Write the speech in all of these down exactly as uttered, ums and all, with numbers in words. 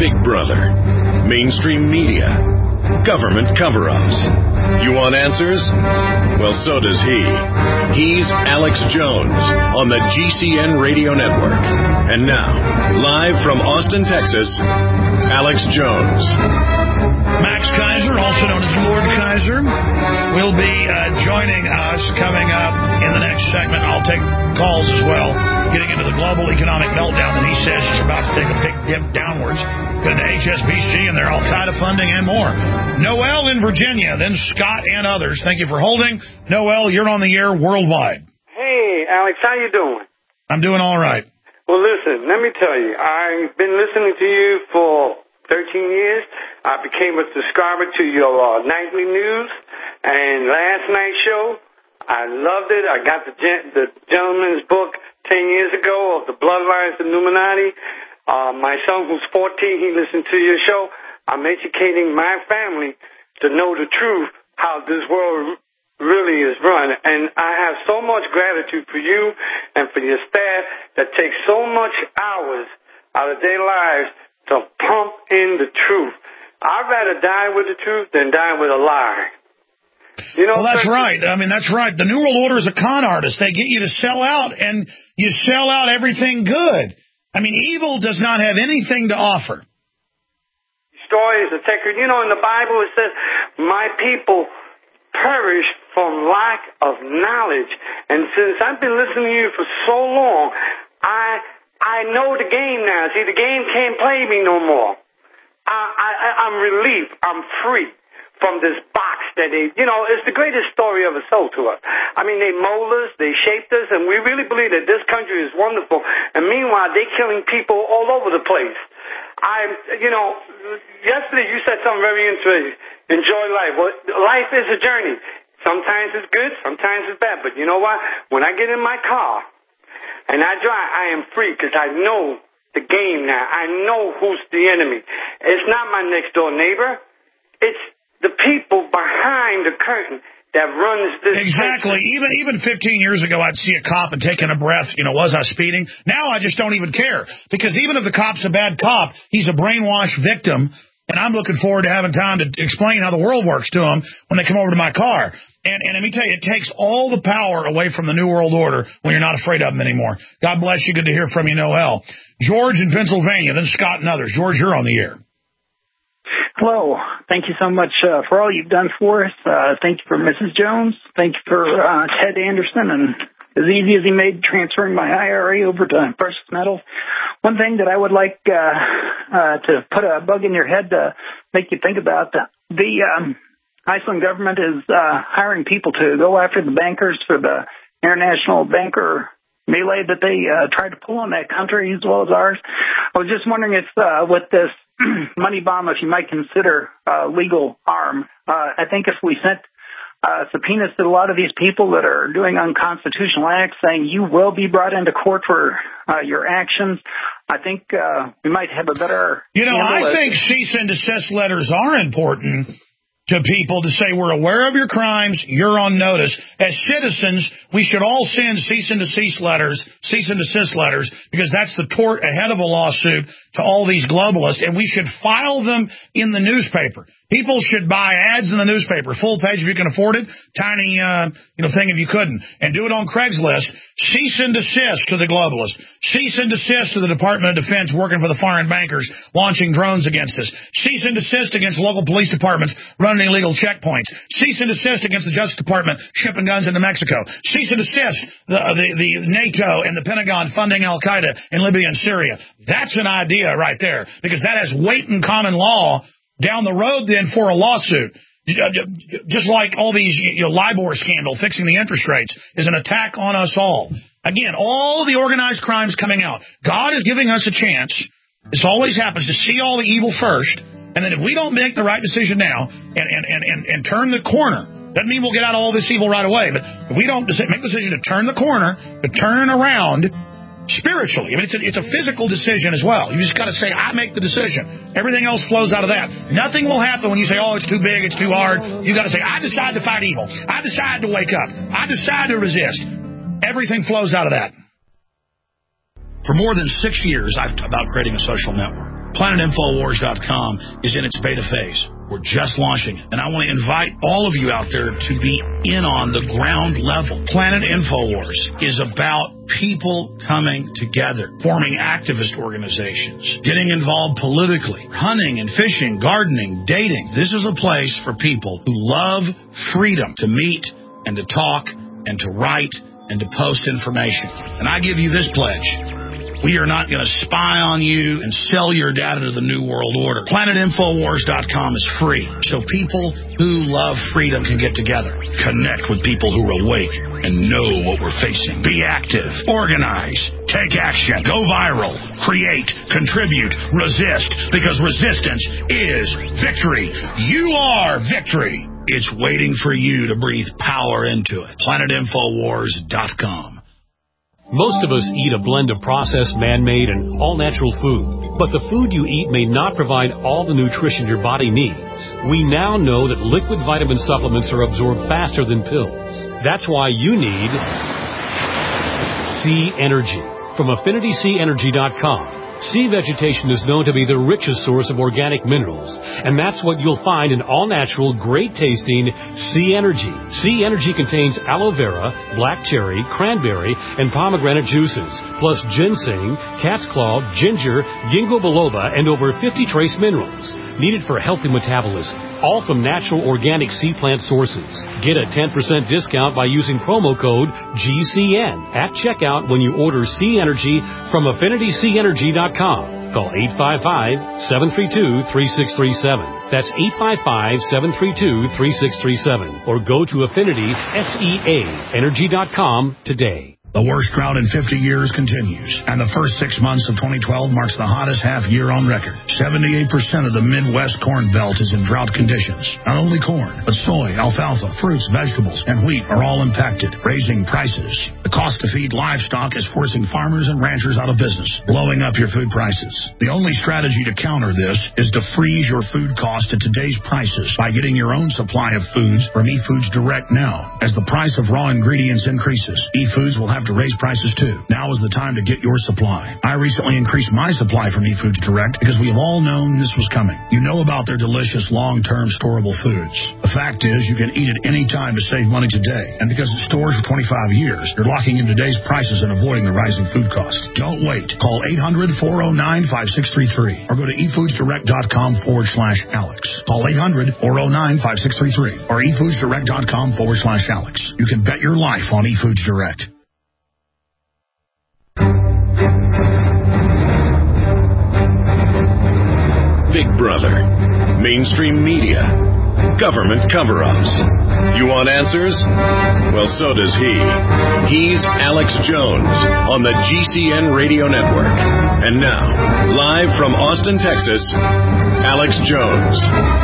Big Brother, mainstream media, government cover-ups. You want answers? Well, so does he. He's Alex Jones on the G C N Radio Network. And now, live from Austin, Texas, Alex Jones. Max Kaiser, also known as Lord Kaiser, will be uh, joining us coming up in the next segment. I'll take calls as well, getting into the global economic meltdown that he says is about to take a big dip downwards. Good to H S B C and their Al-Qaeda funding and more. Noel in Virginia, then Scott and others. Thank you for holding. Noel, you're on the air worldwide. Hey, Alex, how you doing? I'm doing all right. Well, listen, let me tell you, I've been listening to you for thirteen years. I became a subscriber to your uh, nightly news and last night's show. I loved it. I got the, gen- the gentleman's book ten years ago of the Bloodlines of Illuminati. Uh, my son, who's fourteen, he listened to your show. I'm educating my family to know the truth, how this world really is run. And I have so much gratitude for you and for your staff that takes so much hours out of their lives to pump in the truth. I'd rather die with the truth than die with a lie. You know, well, that's right. I mean, that's right. The New World Order is a con artist. They get you to sell out, and you sell out everything good. I mean, evil does not have anything to offer. Stories of Tecker. You know, in the Bible it says, my people perish from lack of knowledge. And since I've been listening to you for so long, I I know the game now. See, the game can't play me no more. I, I, I'm relieved. I'm free from this box that they, you know, it's the greatest story ever sold to us. I mean, they mold us, they shaped us, and we really believe that this country is wonderful. And meanwhile, they're killing people all over the place. I, you know, yesterday you said something very interesting. Enjoy life. Well, life is a journey. Sometimes it's good, sometimes it's bad. But you know what? When I get in my car and I drive, I am free because I know the game now. I know who's the enemy. It's not my next door neighbor. It's the people behind the curtain that runs this exactly. country. Even even fifteen years ago, I'd see a cop and taking a breath. You know, was I speeding? Now I just don't even care because even if the cop's a bad cop, he's a brainwashed victim, and I'm looking forward to having time to explain how the world works to them when they come over to my car. And, and let me tell you, it takes all the power away from the New World Order when you're not afraid of them anymore. God bless you. Good to hear from you, Noel. George in Pennsylvania, then Scott and others. George, you're on the air. Hello. Thank you so much uh, for all you've done for us. Uh, thank you for Missus Jones. Thank you for uh, Ted Anderson. And as easy as he made transferring my I R A over to precious metals. One thing that I would like uh, uh, to put a bug in your head to make you think about, the, the um, Iceland government is uh, hiring people to go after the bankers for the international banker melee that they uh, tried to pull on that country as well as ours. I was just wondering if uh, with this money bomb, if you might consider uh, legal harm. Uh, I think if we sent uh, subpoenas to a lot of these people that are doing unconstitutional acts saying you will be brought into court for uh, your actions, I think uh, we might have a better... You know, I think cease and desist letters are important to people to say we're aware of your crimes, you're on notice. As citizens, we should all send cease and desist letters, cease and desist letters, because that's the tort ahead of a lawsuit to all these globalists, and we should file them in the newspaper. People should buy ads in the newspaper, full page if you can afford it, tiny uh, you know thing if you couldn't, and do it on Craigslist. Cease and desist to the globalists. Cease and desist to the Department of Defense working for the foreign bankers, launching drones against us. Cease and desist against local police departments running illegal checkpoints. Cease and desist against the Justice Department shipping guns into Mexico. Cease and desist the, the, the NATO and the Pentagon funding Al-Qaeda in Libya and Syria. That's an idea right there, because that has weight in common law down the road then for a lawsuit. Just like all these, you know, LIBOR scandal, fixing the interest rates, is an attack on us all. Again, all the organized crimes coming out. God is giving us a chance, this always happens, to see all the evil first, and then if we don't make the right decision now and, and, and, and, and turn the corner, doesn't mean we'll get out of all this evil right away, but if we don't make the decision to turn the corner, to turn around spiritually, I mean, it's a, it's a physical decision as well. You just got to say, I make the decision. Everything else flows out of that. Nothing will happen when you say, oh, it's too big, it's too hard. You got to say, I decide to fight evil. I decide to wake up. I decide to resist. Everything flows out of that. For more than six years, I've talked about creating a social network. Planet Infowars dot com is in its beta phase. We're just launching it, and I want to invite all of you out there to be in on the ground level. Planet Infowars is about people coming together, forming activist organizations, getting involved politically, hunting and fishing, gardening, dating. This is a place for people who love freedom to meet and to talk and to write and to post information. And I give you this pledge. We are not going to spy on you and sell your data to the New World Order. Planet Infowars dot com is free, so people who love freedom can get together. Connect with people who are awake and know what we're facing. Be active. Organize. Take action. Go viral. Create. Contribute. Resist. Because resistance is victory. You are victory. It's waiting for you to breathe power into it. Planet Infowars dot com. Most of us eat a blend of processed, man-made, and all-natural food. But the food you eat may not provide all the nutrition your body needs. We now know that liquid vitamin supplements are absorbed faster than pills. That's why you need Sea Energy from Affinity Sea Energy dot com. Sea vegetation is known to be the richest source of organic minerals, and that's what you'll find in all-natural, great-tasting Sea Energy. Sea Energy contains aloe vera, black cherry, cranberry, and pomegranate juices, plus ginseng, cat's claw, ginger, ginkgo biloba, and over fifty trace minerals, needed for healthy metabolism, all from natural organic sea plant sources. Get a ten percent discount by using promo code G C N at checkout when you order Sea Energy from Affinity Sea Energy dot com. Call eight five five, seven three two, three six three seven. That's eight five five, seven three two, three six three seven. Or go to Affinity Sea Energy dot com today. The worst drought in fifty years continues, and the first six months of twenty twelve marks the hottest half year on record. seventy-eight percent of the Midwest corn belt is in drought conditions. Not only corn, but soy, alfalfa, fruits, vegetables, and wheat are all impacted, raising prices. The cost to feed livestock is forcing farmers and ranchers out of business, blowing up your food prices. The only strategy to counter this is to freeze your food cost at today's prices by getting your own supply of foods from eFoods Direct now. As the price of raw ingredients increases, eFoods will have to raise prices too. Now is the time to get your supply. I recently increased my supply from eFoods Direct because we have all known this was coming. You know about their delicious long-term storable foods. The fact is, you can eat it any time to save money today. And because it stores for twenty-five years, you're locking in today's prices and avoiding the rising food costs. Don't wait. Call eight hundred, four oh nine, five six three three or go to eFoodsDirect.com forward slash Alex. Call eight hundred, four oh nine, five six three three or eFoodsDirect.com forward slash Alex. You can bet your life on eFoods Direct. Big Brother, mainstream media, government cover-ups. You want answers? Well, so does he. He's Alex Jones on the G C N Radio Network. And now, live from Austin, Texas, Alex Jones.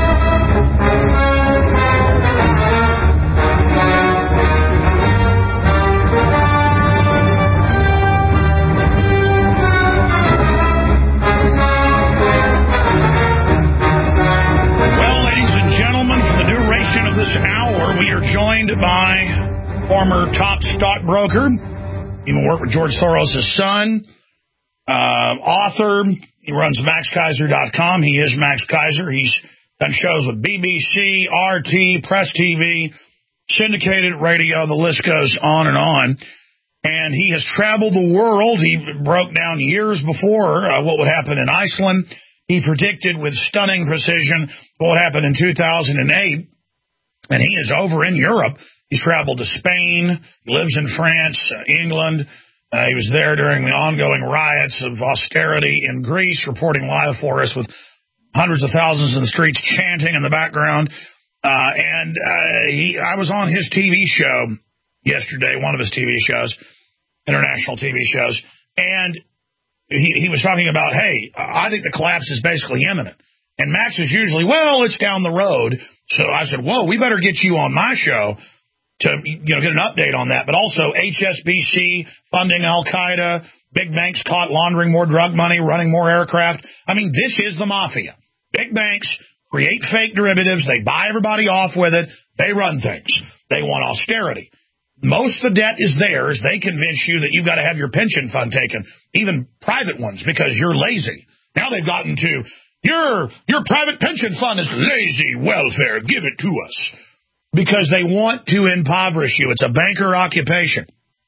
Of this hour, we are joined by former top stockbroker, even worked with George Soros' son, uh, author. He runs Max Keiser dot com. He is Max Keiser. He's done shows with B B C, R T, Press T V, syndicated radio. The list goes on and on. And he has traveled the world. He broke down years before uh, what would happen in Iceland. He predicted with stunning precision what would happen in two thousand eight. And he is over in Europe. He's traveled to Spain. He lives in France, uh, England. Uh, he was there during the ongoing riots of austerity in Greece, reporting live for us with hundreds of thousands in the streets chanting in the background. Uh, and uh, he, I was on his T V show yesterday, one of his T V shows, international T V shows, and he, he was talking about, hey, I think the collapse is basically imminent. And Max is usually, well, it's down the road. So I said, whoa, we better get you on my show to, you know, get an update on that. But also H S B C funding Al-Qaeda, big banks caught laundering more drug money, running more aircraft. I mean, this is the mafia. Big banks create fake derivatives. They buy everybody off with it. They run things. They want austerity. Most of the debt is theirs. They convince you that you've got to have your pension fund taken, even private ones, because you're lazy. Now they've gotten to, your your private pension fund is lazy welfare. Give it to us. Because they want to impoverish you. It's a banker occupation.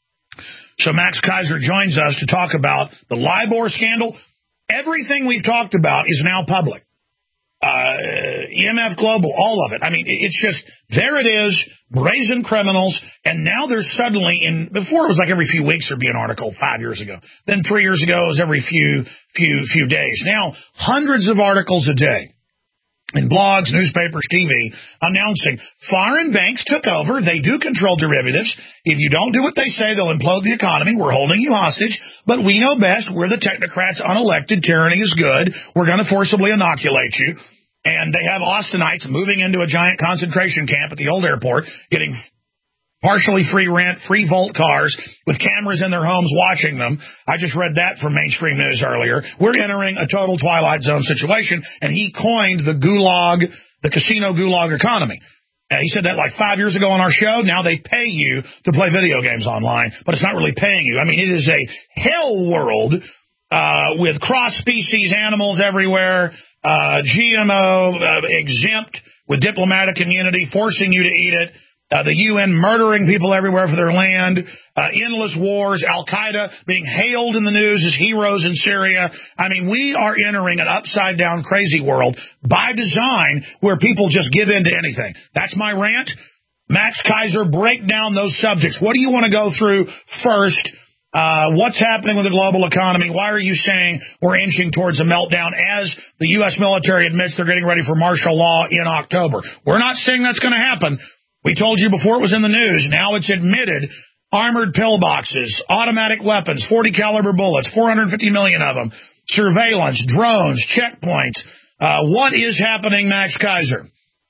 So Max Keiser joins us to talk about the LIBOR scandal. Everything we've talked about is now public. Uh, E M F Global, all of it. I mean, it's just, there it is, brazen criminals, and now there's suddenly, in before it was like every few weeks there'd be an article, five years ago. Then three years ago it was every few, few, few days. Now, hundreds of articles a day. In blogs, newspapers, T V, announcing foreign banks took over. They do control derivatives. If you don't do what they say, they'll implode the economy. We're holding you hostage, but we know best. We're the technocrats. Unelected tyranny is good. We're going to forcibly inoculate you. And they have Austinites moving into a giant concentration camp at the old airport, getting partially free rent, free Volt cars with cameras in their homes watching them. I just read that from mainstream news earlier. We're entering a total Twilight Zone situation, and he coined the gulag, the casino gulag economy. Uh, he said that like five years ago on our show. Now they pay you to play video games online, but it's not really paying you. I mean, it is a hell world uh, with cross-species animals everywhere, uh, G M O uh, exempt with diplomatic immunity, forcing you to eat it. Uh, the U N murdering people everywhere for their land, uh, endless wars, Al-Qaeda being hailed in the news as heroes in Syria. I mean, we are entering an upside-down crazy world by design where people just give in to anything. That's my rant. Max Keiser, break down those subjects. What do you want to go through first? Uh, what's happening with the global economy? Why are you saying we're inching towards a meltdown as the U S military admits they're getting ready for martial law in October? We're not saying that's going to happen. We told you before it was in the news. Now it's admitted. Armored pillboxes, automatic weapons, forty caliber bullets, four hundred fifty million of them, surveillance, drones, checkpoints. Uh, what is happening, Max Keiser?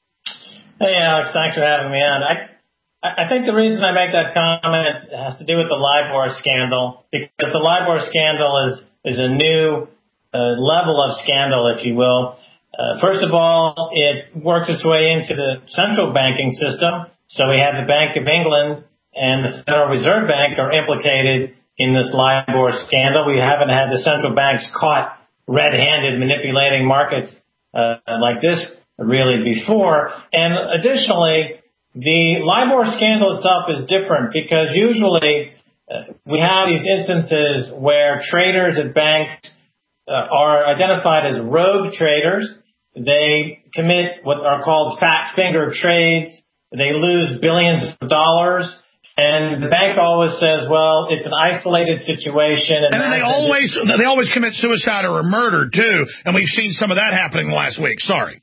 Hey, Alex. Thanks for having me on. I I think the reason I make that comment has to do with the LIBOR scandal, because the LIBOR scandal is, is a new uh, level of scandal, if you will. Uh, first of all, it works its way into the central banking system. So we have the Bank of England and the Federal Reserve Bank are implicated in this LIBOR scandal. We haven't had the central banks caught red-handed manipulating markets uh, like this really before. And additionally, the LIBOR scandal itself is different because usually uh, we have these instances where traders at banks uh, are identified as rogue traders. They commit what are called fat finger trades. They lose billions of dollars. And the bank always says, well, it's an isolated situation. And, and then they always they always commit suicide or murder, too. And we've seen some of that happening last week. Sorry.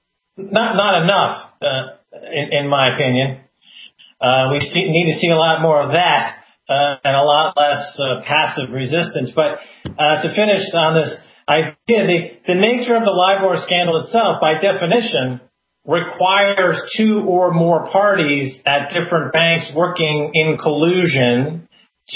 Not not enough, uh, in, in my opinion. Uh, we see, need to see a lot more of that uh, and a lot less uh, passive resistance. But uh, to finish on this idea, the, the nature of the LIBOR scandal itself, by definition, requires two or more parties at different banks working in collusion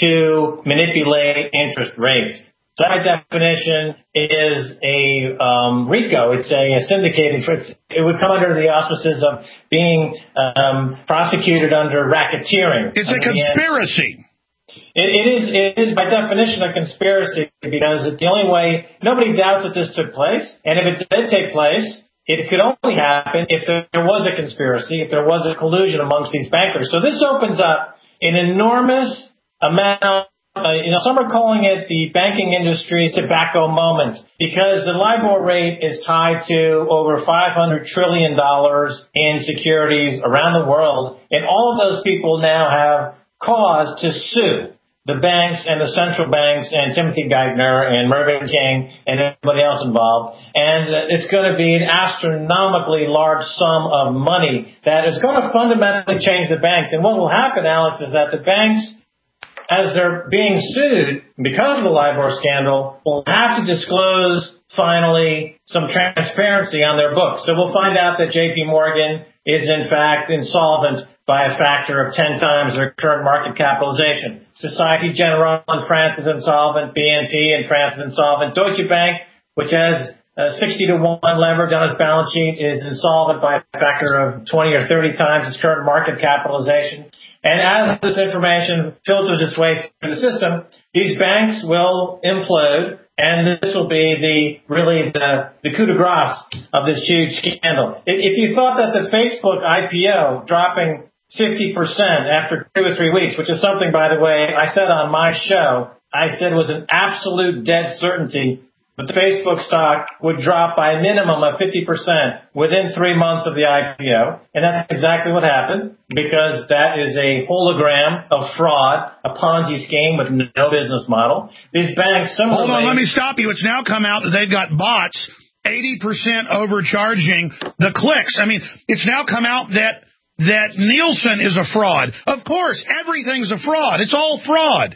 to manipulate interest rates. So by definition is a um, RICO. It's a, a syndicated. It would come under the auspices of being um, prosecuted under racketeering. It's a conspiracy. It, it is. It is by definition a conspiracy because it's the only way. Nobody doubts that this took place, and if it did take place, it could only happen if there was a conspiracy, if there was a collusion amongst these bankers. So this opens up an enormous amount. Uh, you know, some are calling it the banking industry's tobacco moment because the LIBOR rate is tied to over five hundred trillion dollars in securities around the world. And all of those people now have cause to sue the banks and the central banks and Timothy Geithner and Mervyn King and everybody else involved. And it's going to be an astronomically large sum of money that is going to fundamentally change the banks. And what will happen, Alex, is that the banks, as they're being sued because of the LIBOR scandal, will have to disclose finally some transparency on their books. So we'll find out that J P Morgan is in fact insolvent by a factor of ten times their current market capitalization. Societe Generale in France is insolvent. B N P in France is insolvent. Deutsche Bank, which has uh, sixty to one leverage on its balance sheet, is insolvent by a factor of twenty or thirty times its current market capitalization. And as this information filters its way through the system, these banks will implode, and this will be the really the, the coup de grace of this huge scandal. If you thought that the Facebook I P O dropping fifty percent after two or three weeks, which is something, by the way, I said on my show, I said was an absolute dead certainty, but the Facebook stock would drop by a minimum of fifty percent within three months of the I P O. And that's exactly what happened, because that is a hologram of fraud, a Ponzi scheme with no business model. These banks similarly... Hold on, let me stop you. It's now come out that they've got bots eighty percent overcharging the clicks. I mean, it's now come out that that Nielsen is a fraud. Of course, everything's a fraud. It's all fraud.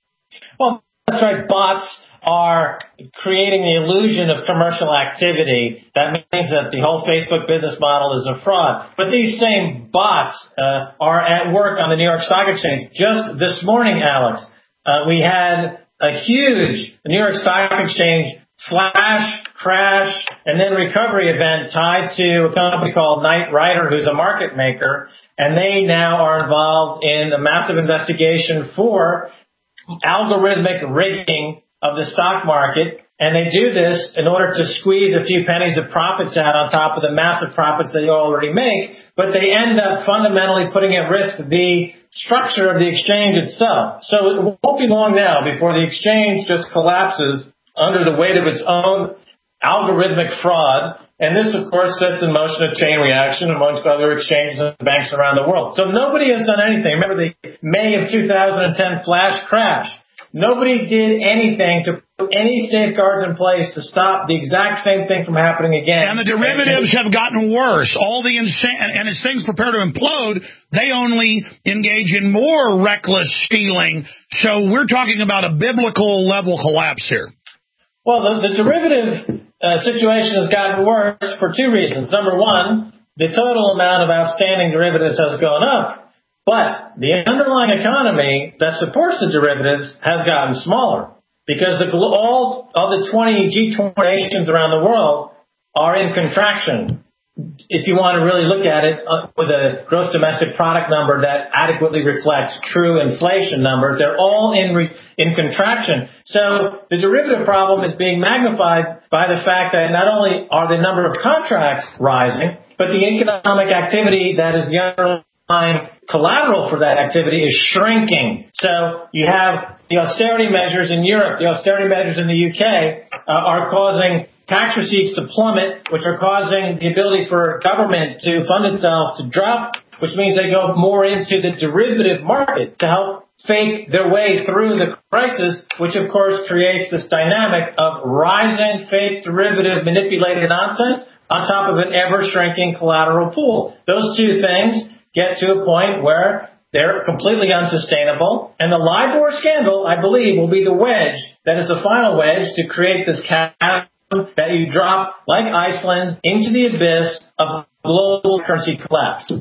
Well, that's right. Bots are creating the illusion of commercial activity. That means that the whole Facebook business model is a fraud. But these same bots uh, are at work on the New York Stock Exchange. Just this morning, Alex, uh, we had a huge New York Stock Exchange flash, crash, and then recovery event tied to a company called Knight Ridder, who's a market maker, and they now are involved in a massive investigation for algorithmic rigging of the stock market, and they do this in order to squeeze a few pennies of profits out on top of the massive profits they already make, but they end up fundamentally putting at risk the structure of the exchange itself. So it won't be long now before the exchange just collapses under the weight of its own algorithmic fraud, and this, of course, sets in motion a chain reaction amongst other exchanges and banks around the world. So nobody has done anything. Remember the May of two thousand ten flash crash. Nobody did anything to put any safeguards in place to stop the exact same thing from happening again. And the derivatives have gotten worse. All the insane, and as things prepare to implode, they only engage in more reckless stealing. So we're talking about a biblical level collapse here. Well, the, the derivative uh, situation has gotten worse for two reasons. Number one, the total amount of outstanding derivatives has gone up. But the underlying economy that supports the derivatives has gotten smaller because the, all of the twenty G twenty nations around the world are in contraction. If you want to really look at it uh, with a gross domestic product number that adequately reflects true inflation numbers, they're all in re, in contraction. So the derivative problem is being magnified by the fact that not only are the number of contracts rising, but the economic activity that is the underlying collateral for that activity is shrinking. So you have the austerity measures in Europe, the austerity measures in the U K uh, are causing tax receipts to plummet, which are causing the ability for government to fund itself to drop, which means they go more into the derivative market to help fake their way through the crisis, which of course creates this dynamic of rising fake derivative manipulated nonsense on top of an ever-shrinking collateral pool. Those two things get to a point where they're completely unsustainable. And the LIBOR scandal, I believe, will be the wedge that is the final wedge to create this chasm that you drop, like Iceland, into the abyss of global currency collapse.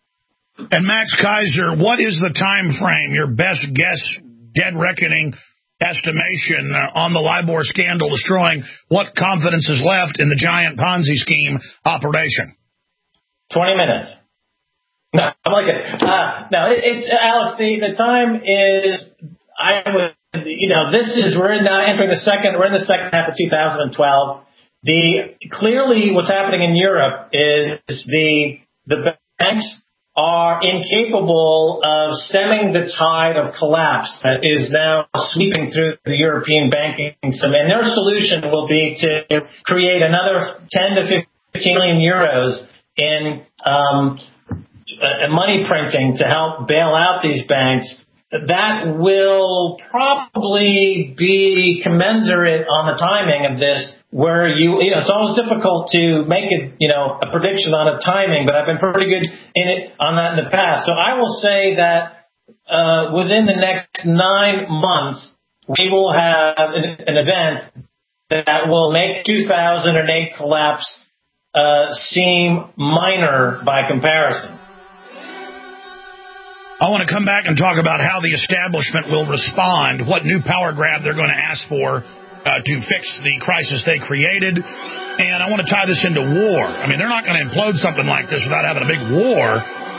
And Max Kaiser, what is the time frame, your best guess, dead reckoning estimation uh, on the LIBOR scandal destroying what confidence is left in the giant Ponzi scheme operation? twenty minutes. No, I'm like it. Uh, no, it, it's Alex. The, the time is I would, you know, this is we're now entering the second. We're in the second half of two thousand twelve. The clearly what's happening in Europe is the the banks are incapable of stemming the tide of collapse that is now sweeping through the European banking system, and their solution will be to create another ten to fifteen million euros in um, Uh, money printing to help bail out these banks. That will probably be commensurate on the timing of this, where you, you know, it's always difficult to make it, you know, a prediction on a timing, but I've been pretty good in it on that in the past. So I will say that uh, within the next nine months, we will have an, an event that will make two thousand eight collapse uh, seem minor by comparison. I want to come back and talk about how the establishment will respond, what new power grab they're going to ask for uh, to fix the crisis they created. And I want to tie this into war. I mean, they're not going to implode something like this without having a big war.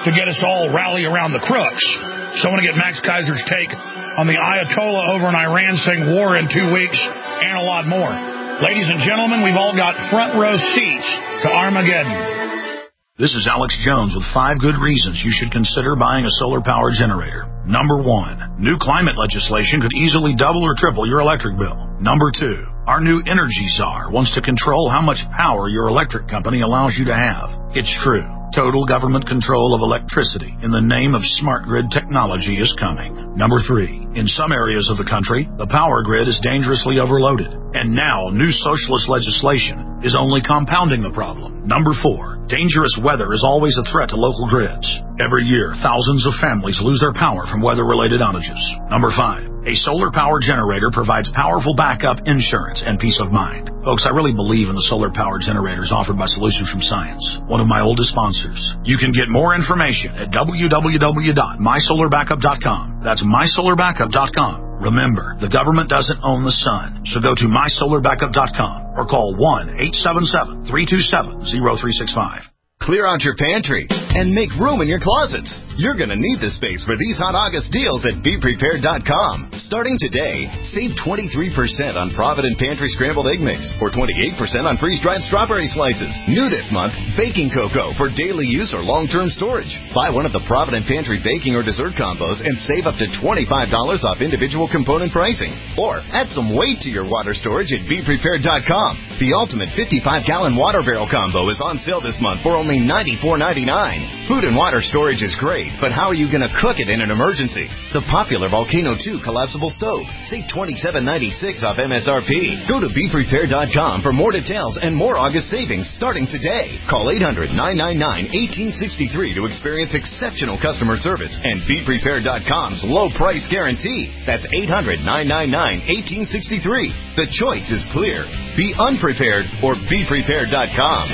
to get us to all rally around the crooks. So I want to get Max Kaiser's take on the Ayatollah over in Iran saying war in two weeks and a lot more. Ladies and gentlemen, we've all got front row seats to Armageddon. This is Alex Jones with five good reasons you should consider buying a solar power generator. Number one, new climate legislation could easily double or triple your electric bill. Number two, our new energy czar wants to control how much power your electric company allows you to have. It's true. Total government control of electricity in the name of smart grid technology is coming. Number three, in some areas of the country, the power grid is dangerously overloaded. And now, new socialist legislation is only compounding the problem. Number four, dangerous weather is always a threat to local grids. Every year, thousands of families lose their power from weather-related outages. Number five, a solar power generator provides powerful backup insurance and peace of mind. Folks, I really believe in the solar power generators offered by Solutions from Science, one of my oldest sponsors. You can get more information at w w w dot my solar backup dot com. That's my solar backup dot com. Remember, the government doesn't own the sun, so go to my solar backup dot com or call one eight seven seven, three two seven, zero three six five. Clear out your pantry and make room in your closets. You're going to need the space for these hot August deals at be prepared dot com. Starting today, save twenty-three percent on Provident Pantry Scrambled Egg Mix or twenty-eight percent on freeze-dried strawberry slices. New this month, baking cocoa for daily use or long-term storage. Buy one of the Provident Pantry baking or dessert combos and save up to twenty-five dollars off individual component pricing. Or add some weight to your water storage at be prepared dot com. The ultimate fifty-five gallon water barrel combo is on sale this month for only ninety-four ninety-nine. Food and water storage is great, but how are you going to cook it in an emergency? The popular Volcano two collapsible stove. Save twenty-seven ninety-six off M S R P. Go to be prepared dot com for more details and more August savings starting today. Call eight hundred, nine nine nine, one eight six three to experience exceptional customer service and be prepared dot com's low price guarantee. That's eight hundred, nine nine nine, one eight six three. The choice is clear. Be unprepared or be prepared dot com.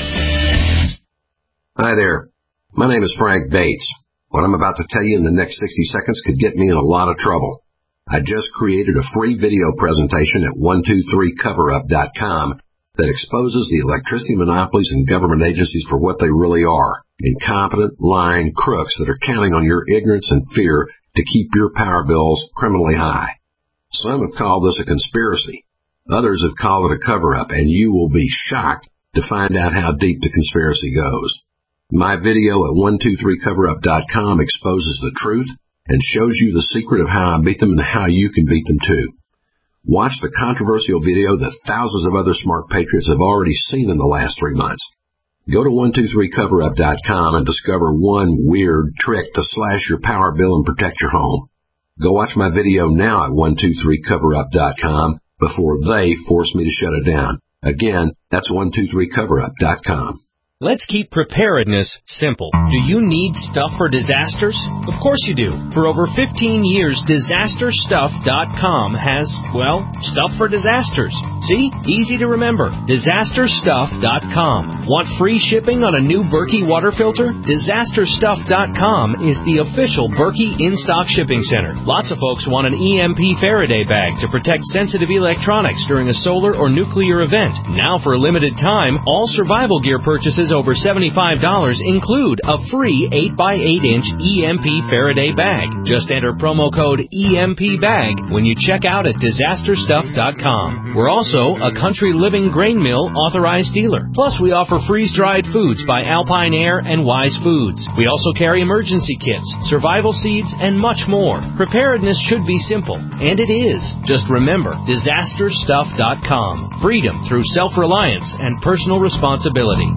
Hi there. My name is Frank Bates. What I'm about to tell you in the next sixty seconds could get me in a lot of trouble. I just created a free video presentation at one two three cover up dot com that exposes the electricity monopolies and government agencies for what they really are. Incompetent, lying crooks that are counting on your ignorance and fear to keep your power bills criminally high. Some have called this a conspiracy. Others have called it a cover-up, and you will be shocked to find out how deep the conspiracy goes. My video at one two three cover up dot com exposes the truth and shows you the secret of how I beat them and how you can beat them too. Watch the controversial video that thousands of other smart patriots have already seen in the last three months. Go to one two three cover up dot com and discover one weird trick to slash your power bill and protect your home. Go watch my video now at one two three cover up dot com before they force me to shut it down. Again, that's one two three cover up dot com. Let's keep preparedness simple. Do you need stuff for disasters? Of course you do. For over fifteen years, disaster stuff dot com has, well, stuff for disasters. See? Easy to remember. disaster stuff dot com. Want free shipping on a new Berkey water filter? disaster stuff dot com is the official Berkey in-stock shipping center. Lots of folks want an E M P Faraday bag to protect sensitive electronics during a solar or nuclear event. Now for a limited time, all survival gear purchases over seventy-five dollars include a free eight by eight inch E M P Faraday bag. Just enter promo code E M P bag when you check out at disaster stuff dot com. We're also a Country Living Grain Mill authorized dealer. Plus, we offer freeze-dried foods by Alpine Air and Wise Foods. We also carry emergency kits, survival seeds, and much more. Preparedness should be simple, and it is. Just remember, disaster stuff dot com. Freedom through self-reliance and personal responsibility.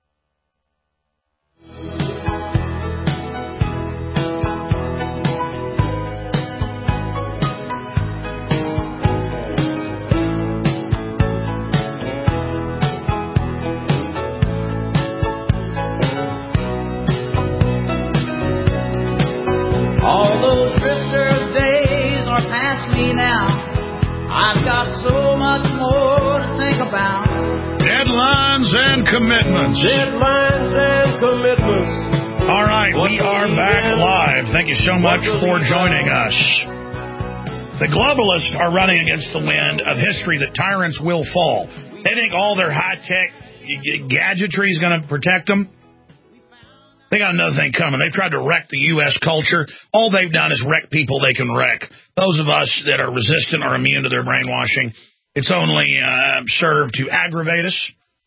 Commitments. Deadlines and commitments. All right, we are back live. Thank you so much for joining us. The globalists are running against the wind of history that tyrants will fall. They think all their high-tech gadgetry is going to protect them. They got another thing coming. They've tried to wreck the U S culture. All they've done is wreck people they can wreck. Those of us that are resistant or immune to their brainwashing, it's only uh, served to aggravate us.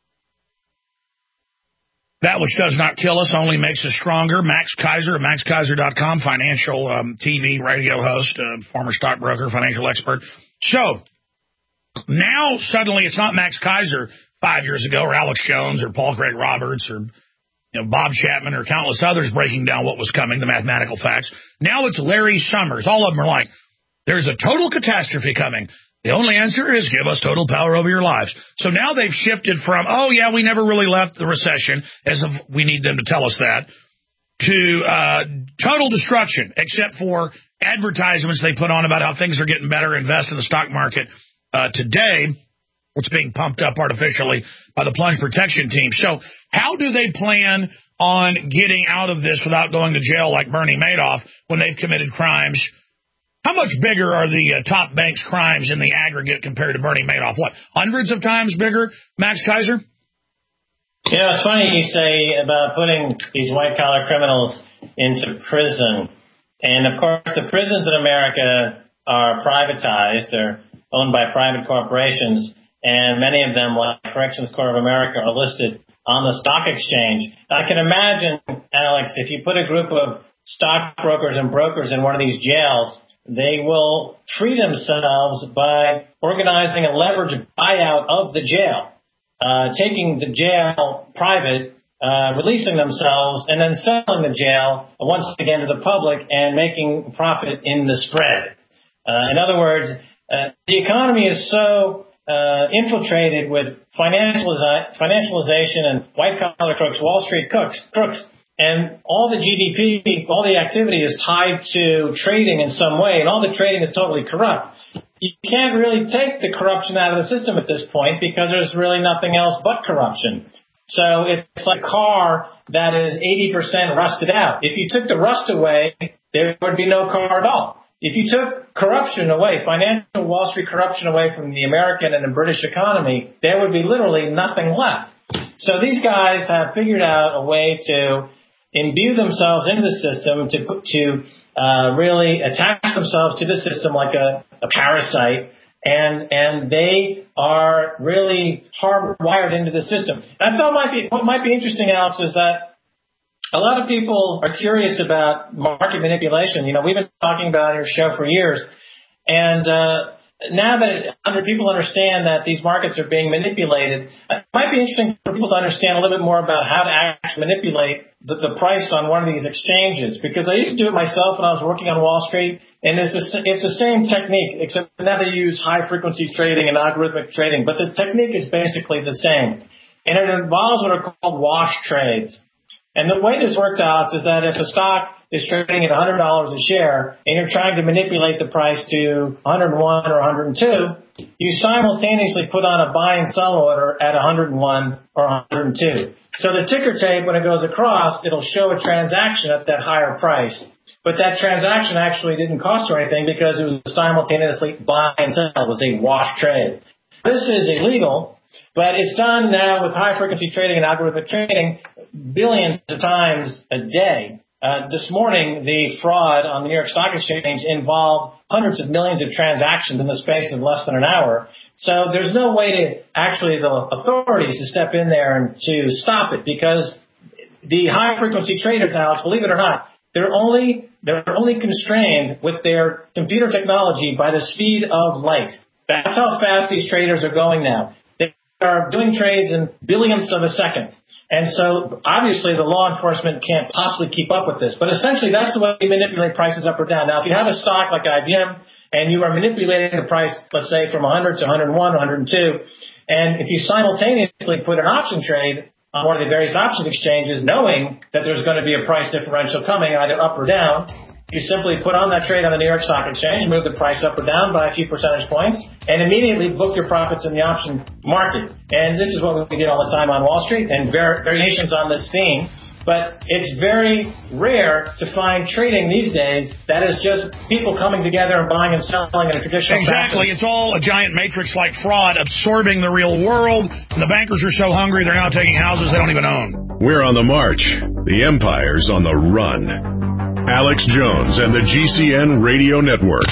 That which does not kill us only makes us stronger. Max Keiser of max keiser dot com, financial um, T V, radio host, uh, former stockbroker, financial expert. So now suddenly it's not Max Keiser five years ago or Alex Jones or Paul Craig Roberts or you know, Bob Chapman or countless others breaking down what was coming, the mathematical facts. Now it's Larry Summers. All of them are like, there's a total catastrophe coming. The only answer is give us total power over your lives. So now they've shifted from, oh, yeah, we never really left the recession, as if we need them to tell us that, to uh, total destruction, except for advertisements they put on about how things are getting better, invest in the stock market uh, today. It's being pumped up artificially by the plunge protection team. So how do they plan on getting out of this without going to jail like Bernie Madoff when they've committed crimes? How much bigger are the uh, top banks' crimes in the aggregate compared to Bernie Madoff? What, hundreds of times bigger, Max Keiser? You know, it's funny you say about putting these white-collar criminals into prison. And, of course, the prisons in America are privatized. They're owned by private corporations. And many of them, like Corrections Corps of America, are listed on the stock exchange. I can imagine, Alex, if you put a group of stockbrokers and brokers in one of these jails, they will free themselves by organizing a leveraged buyout of the jail, uh, taking the jail private, uh, releasing themselves, and then selling the jail once again to the public and making profit in the spread. Uh, in other words, uh, the economy is so uh, infiltrated with financializa- financialization and white-collar crooks, Wall Street crooks, crooks. And all the G D P, all the activity is tied to trading in some way, and all the trading is totally corrupt. You can't really take the corruption out of the system at this point because there's really nothing else but corruption. So it's like a car that is eighty percent rusted out. If you took the rust away, there would be no car at all. If you took corruption away, financial Wall Street corruption away from the American and the British economy, there would be literally nothing left. So these guys have figured out a way to imbue themselves into the system, to to uh, really attach themselves to the system like a, a parasite, and and they are really hardwired into the system. And I thought might be what might be interesting, Alex, is that a lot of people are curious about market manipulation. You know, we've been talking about on your show for years, and uh, now that under people understand that these markets are being manipulated, it might be interesting for people to understand a little bit more about how to actually manipulate the, the price on one of these exchanges. Because I used to do it myself when I was working on Wall Street, and it's the, it's the same technique, except now they use high-frequency trading and algorithmic trading. But the technique is basically the same, and it involves what are called wash trades. And the way this works out is that if a stock is trading at one hundred dollars a share and you're trying to manipulate the price to one hundred one or one hundred two, you simultaneously put on a buy and sell order at one hundred one or one hundred two. So the ticker tape, when it goes across, it'll show a transaction at that higher price. But that transaction actually didn't cost you anything because it was simultaneously buy and sell. It was a wash trade. This is illegal, but it's done now with high-frequency trading and algorithmic trading billions of times a day. Uh, this morning, the fraud on the New York Stock Exchange involved hundreds of millions of transactions in the space of less than an hour. So there's no way to actually the authorities to step in there and to stop it because the high-frequency traders, Alex, believe it or not, they're only they're only constrained with their computer technology by the speed of light. That's how fast these traders are going now. They are doing trades in billionths of a second. And so, obviously, the law enforcement can't possibly keep up with this. But essentially, that's the way you manipulate prices up or down. Now, if you have a stock like I B M and you are manipulating the price, let's say, from one hundred to one hundred one, one hundred two, and if you simultaneously put an option trade on one of the various options exchanges, knowing that there's going to be a price differential coming either up or down, you simply put on that trade on the New York Stock Exchange, move the price up or down by a few percentage points, and immediately book your profits in the option market. And this is what we did all the time on Wall Street, and var- variations on this theme But it's very rare to find trading these days that is just people coming together and buying and selling in a traditional Exactly. fashion. It's all a giant matrix-like fraud absorbing the real world. And the bankers are so hungry they're now taking houses they don't even own. We're on the march. The empire's on the run. Alex Jones and the G C N Radio Network.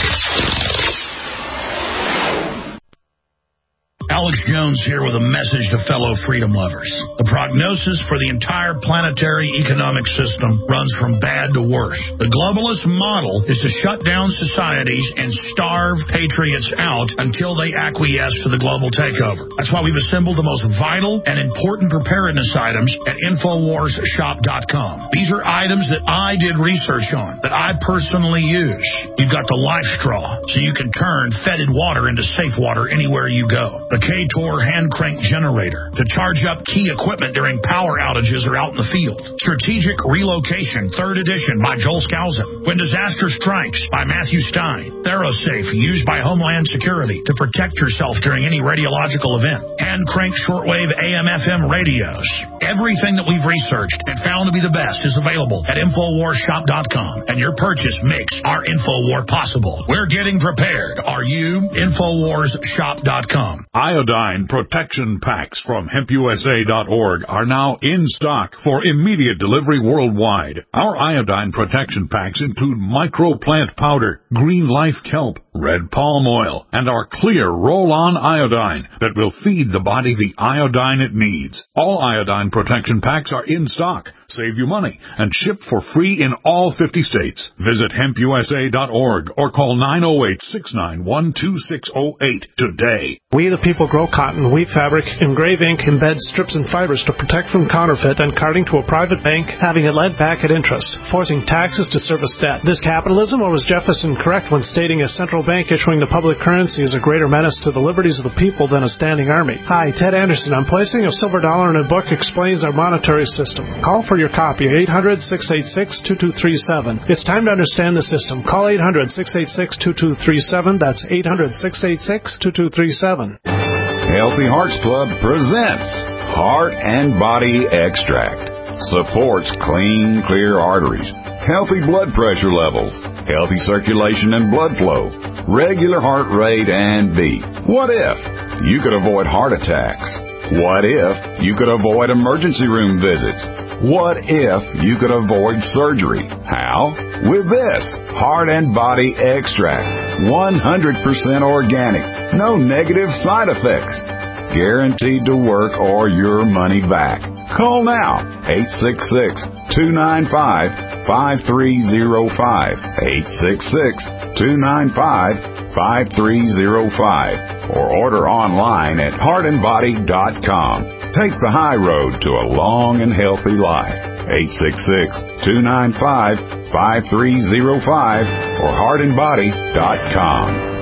Alex Jones here with a message to fellow freedom lovers. The prognosis for the entire planetary economic system runs from bad to worse. The globalist model is to shut down societies and starve patriots out until they acquiesce to the global takeover. That's why we've assembled the most vital and important preparedness items at Infowars Shop dot com. These are items that I did research on, that I personally use. You've got the Life Straw, so you can turn fetid water into safe water anywhere you go. The K-Tor hand crank generator to charge up key equipment during power outages or out in the field. Strategic Relocation, third edition by Joel Skousen. When Disaster Strikes by Matthew Stein. ThyroSafe, used by Homeland Security to protect yourself during any radiological event. Hand crank shortwave A M F M radios. Everything that we've researched and found to be the best is available at Infowars Shop dot com, and your purchase makes our Infowar possible. We're getting prepared. Are you? Infowars Shop dot com. Iodine protection packs from hemp U S A dot org are now in stock for immediate delivery worldwide. Our iodine protection packs include microplant powder, green life kelp, red palm oil, and our clear roll-on iodine that will feed the body the iodine it needs. All iodine protection packs are in stock. Save you money and ship for free in all fifty states. Visit hemp U S A dot org or call nine oh eight, six nine one, two six oh eight today. We the people grow cotton, weave fabric, engrave ink, embed strips and fibers to protect from counterfeit and carting to a private bank, having it lent back at interest, forcing taxes to service debt. This capitalism, or was Jefferson correct when stating a central bank issuing the public currency is a greater menace to the liberties of the people than a standing army? Hi, Ted Anderson. I'm placing a silver dollar in a book explains our monetary system. Call for your copy at eight hundred, six eight six, two two three seven. It's time to understand the system. Call eight hundred, six eight six, two two three seven. That's eight hundred, six eight six, two two three seven. Healthy Hearts Club presents Heart and Body Extract. Supports clean, clear arteries, healthy blood pressure levels, healthy circulation and blood flow, regular heart rate and beat. What if you could avoid heart attacks? What if you could avoid emergency room visits? What if you could avoid surgery? How? With this Heart and Body Extract. one hundred percent organic. No negative side effects. Guaranteed to work or your money back. Call now. eight six six, two nine five, five three zero five. eight six six, two nine five, five three zero five. Or order online at heart and body dot com. Take the high road to a long and healthy life. eight six six, two nine five, five three zero five or heart and body dot com.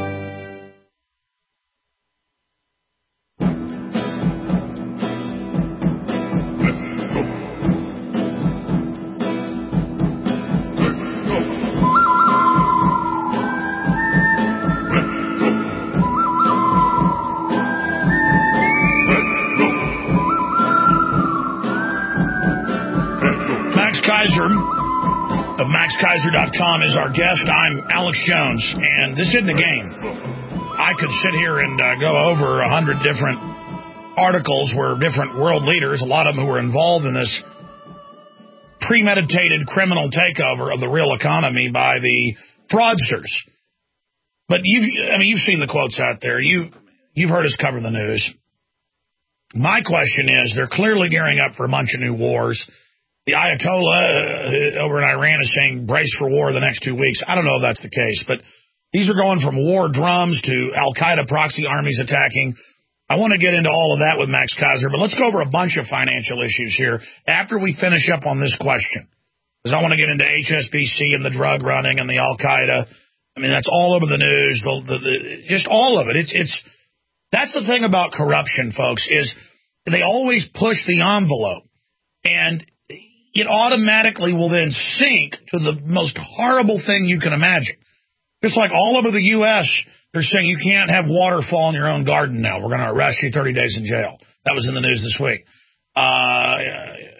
Of Max Kaiser dot com is our guest. I'm Alex Jones, and this isn't a game. I could sit here and uh, go over a hundred different articles where different world leaders, a lot of them who were involved in this premeditated criminal takeover of the real economy by the fraudsters. But you've, I mean, you've seen the quotes out there. You, you've heard us cover the news. My question is, they're clearly gearing up for a bunch of new wars. The Ayatollah uh, over in Iran is saying brace for war the next two weeks. I don't know if that's the case, but these are going from war drums to al-Qaeda proxy armies attacking. I want to get into all of that with Max Kaiser, but let's go over a bunch of financial issues here after we finish up on this question, because I want to get into H S B C and the drug running and the al-Qaeda. I mean, that's all over the news, the, the, the, just all of it. It's it's that's the thing about corruption, folks, is they always push the envelope, and it automatically will then sink to the most horrible thing you can imagine. Just like all over the U S, they're saying you can't have water fall in your own garden now. We're going to arrest you, thirty days in jail. That was in the news this week. Uh,